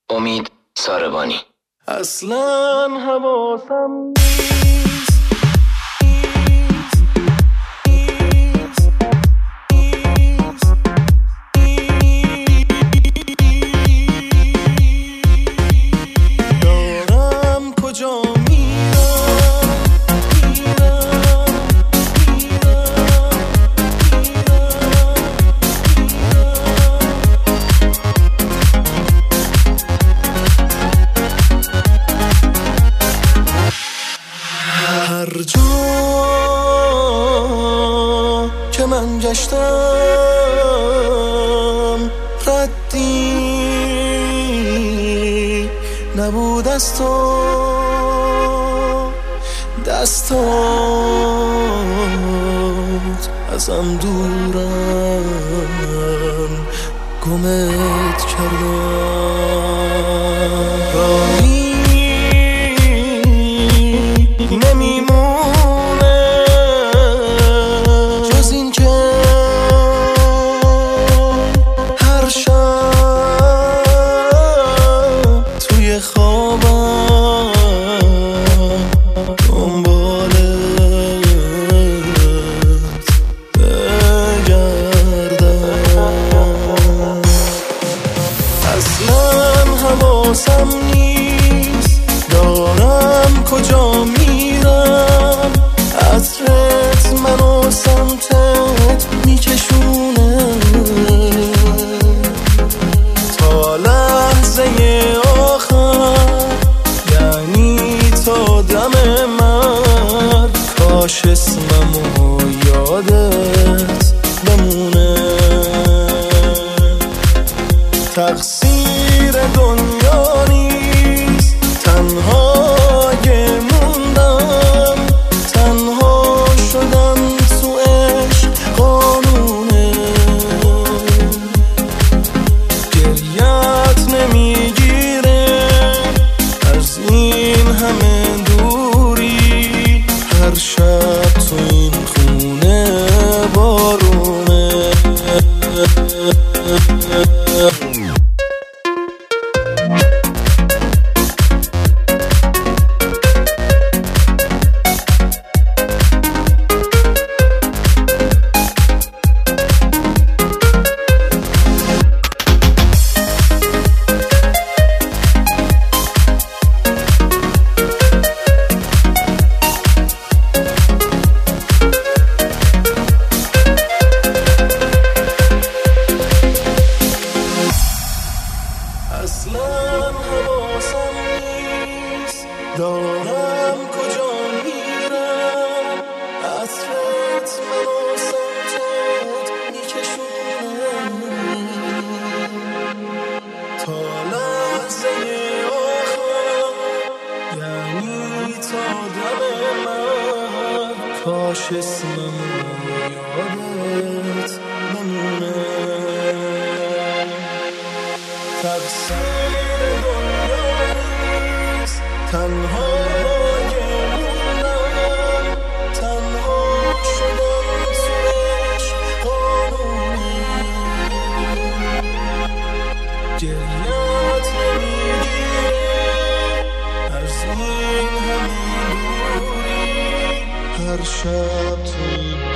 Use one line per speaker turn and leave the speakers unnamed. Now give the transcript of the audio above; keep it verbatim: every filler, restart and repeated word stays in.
امید ساربانی.
اصلا حواسم هر جا که من گشتم ردی نبود از تو، دستات ازم دورن گمت کردم. راهی نمیمونه جز این که هر شب توی خوابم دنبالت بگردم. اصلا حواسم نیست دارم کجا میرم، عطرت منو سمتت میکشونه تا لحظه آخر، یعنی تا دم مرگ. کاش اسممو یادت بمونه. تقصیر دنیا نیست تنها شب تو این خونه بارونه. اصلا حواسم نیست دارم کجا میرم، عطرت منو سمتت میکشونه تا لحظه آخر، یعنی تا دم مرگ. کاش اسممو یادت بمونه. تقصیر دنیا نیست تنها موندم، تنها شدم تو عشق قانونی. گریت نمیگیره از این همین دوری، هر شب توی